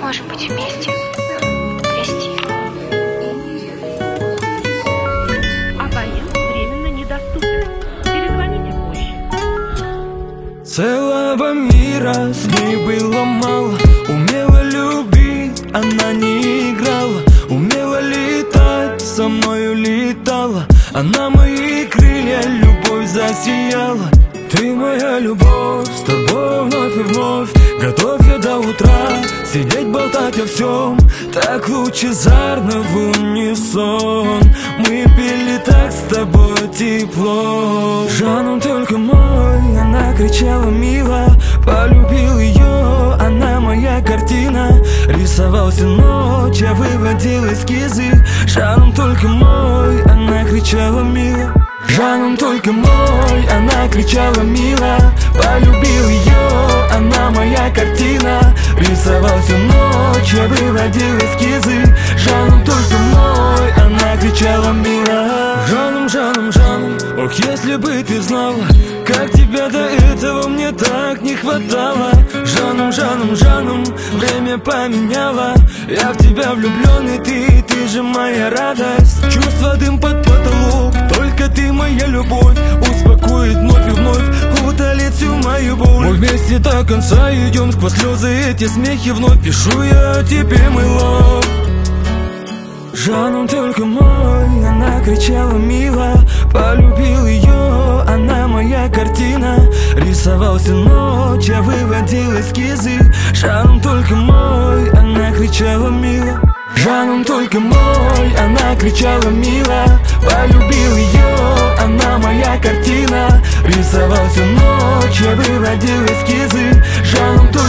можем быть вместе. Прости. Абонент временно недоступен. Перезвоните позже. Целого мира с ней было мало. Умела любить, она не играла. Умела летать, со мною летала. Она мои крылья, любовь засияла. Ты моя любовь, с тобой вновь и вновь. Готов я до утра сидеть, болтать о всем. Так лучезарно в унисон. Мы пили так с тобой тепло. Жаном только мой, она кричала мило. Полюбил ее, она моя картина. Рисовался ночь, я выводил эскизы. Жаном только мой, она кричала мило. Жаном только мой, она кричала мило. Полюбил ее, она моя картина. Рисовал всю ночь, я выводил эскизы. Жаном только мой, она кричала мило. Жаном, Жаном, Жаном, ох, если бы ты знала, как тебя до этого мне так не хватало. Жаном, Жаном, Жаном, время поменяло. Я в тебя влюблен, и ты же моя радость. Чувство дым под потолок, только ты моя любовь. Успокоит вновь и вновь, утолит всю мою боль. Мы вместе до конца идем, сквозь слезы эти смехи вновь пишу я тебе мой лов. Жаном только мой, она кричала мило. Полюбил ее, она моя картина. Рисовался ночь, я выводил эскизы. Жаном только мой, она кричала мило. Жаном только мой, она кричала мило. Полюбил ее, она моя картина. Рисовал всю ночь, я выводил эскизы. Жаном